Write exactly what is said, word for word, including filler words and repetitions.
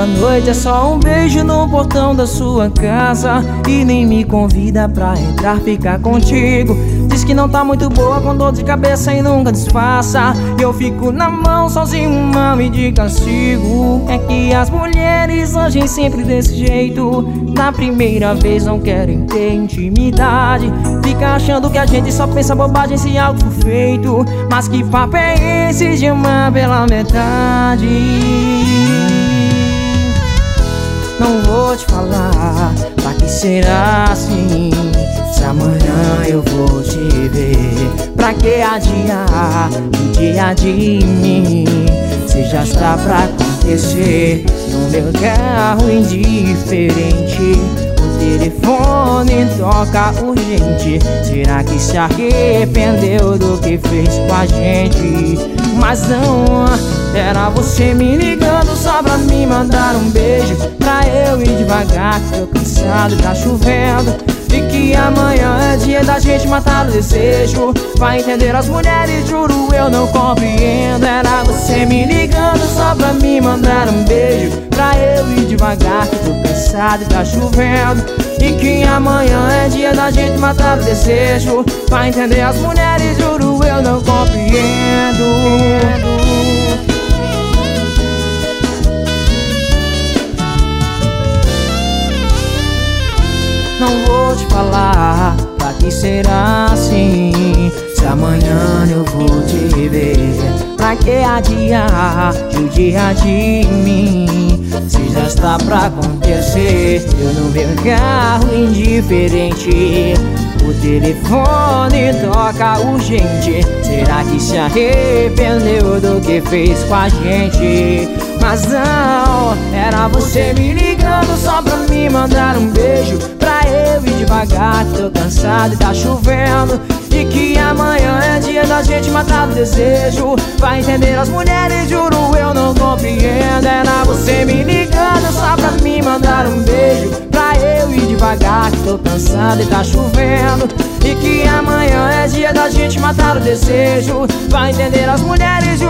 Toda noite é só um beijo no portão da sua casa e nem me convida pra entrar, ficar contigo. Diz que não tá muito boa, com dor de cabeça e nunca disfarça. E eu fico na mão sozinho, mal e de castigo. É que as mulheres agem sempre desse jeito. Na primeira vez não querem ter intimidade, fica achando que a gente só pensa bobagem se algo for feito. Mas que papo é esse de amar pela metade? Não vou te falar, pra que será assim? Se amanhã eu vou te ver, pra que adiar o dia de mim? Se já está pra acontecer, no meu carro indiferente, o telefone toca urgente. Será que se arrependeu do que fez com a gente? Mas não, era você me ligando só pra me mandar um beijo, pra eu ir devagar, que tô cansado, tá chovendo, e que amanhã é dia da gente matar o desejo. Vai entender as mulheres, juro, eu não compreendo. Era você me ligando só pra me mandar um beijo, pra eu ir devagar, que tô cansado e tá chovendo, e que amanhã é dia da gente matar o desejo. Vai entender as mulheres, juro, eu não compreendo. Não vou te falar, pra que será assim? Se amanhã eu vou te ver, pra que adiar o dia de mim? Se já está pra acontecer, eu no meu carro indiferente, o telefone toca urgente. Será que se arrependeu do que fez com a gente? Mas não, era você me ligando só pra me mandar um beijo, pra eu ir devagar, tô cansado e tá chovendo, e que amanhã é dia da gente matar o desejo. Vai entender as mulheres, juro, eu não compreendo. Era você me ligando só pra me mandar um beijo, pra eu ir devagar, que tô cansado e tá chovendo, e que amanhã é dia da gente matar o desejo. Vai entender as mulheres,